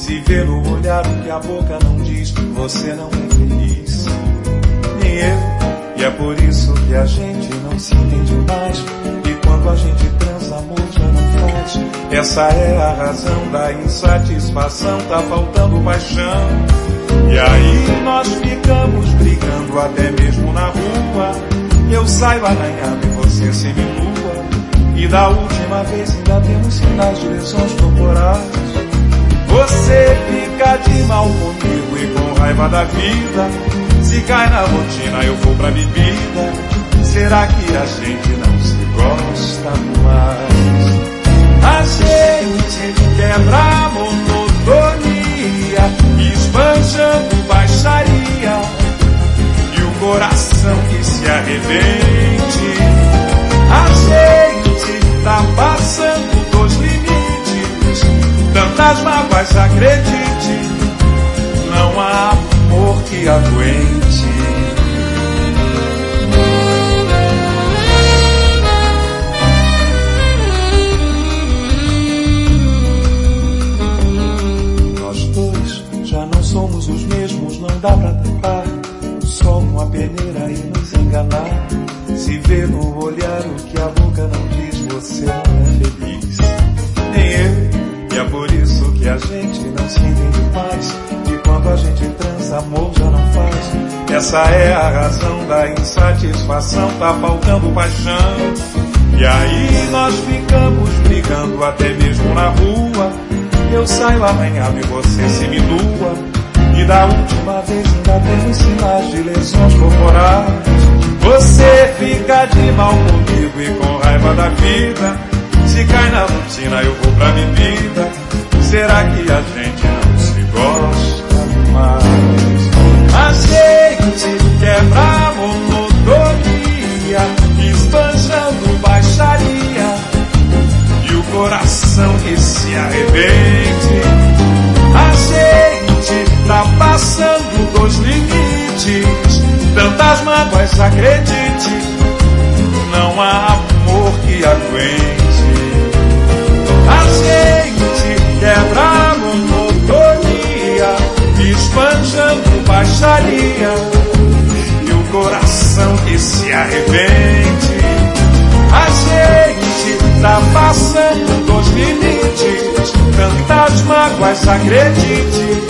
Se vê no olhar o que a boca não diz, você não é feliz, nem eu. E é por isso que a gente não se entende mais. E quando a gente transa, amor já não faz. Essa é a razão da insatisfação, tá faltando paixão. E aí nós ficamos brigando até mesmo na rua. Eu saio arranhado e você seminua. E da última vez ainda temos sinais de lesões corporais. Você fica de mal comigo e com raiva da vida. Se cai na rotina eu vou pra bebida. Será que a gente não se gosta mais? A gente quebra a monotonia, esbanjando baixaria, e o coração que se arrebente. A gente tá passando dos limites, tantas mágoas, acredite, não há amor que aguente. Nós dois já não somos os mesmos, não dá pra tapar o sol com a peneira e nos enganar. Se vê no olhar o que a boca não diz, você não é feliz, nem eu. E é por isso que a gente não se entende mais. E quando a gente transa, amor já não faz. Essa é a razão da insatisfação, tá faltando paixão. E aí nós ficamos brigando até mesmo na rua. Eu saio arranhado e você seminua. E da última vez ainda temos sinais de lesões corporais. Você fica de mal comigo e com raiva da vida. Se cai na rotina eu vou pra bebida. Será que a gente não se gosta mais? A gente quebra a monotonia, esbanjando baixaria, e o coração que se arrebente. A gente tá passando dos limites, tantas mágoas, acredite, não há amor que aguente. A gente quebra a monotonia, esbanjando baixaria, e o coração que se arrebente. A gente tá passando dos limites, tantas mágoas, acredite,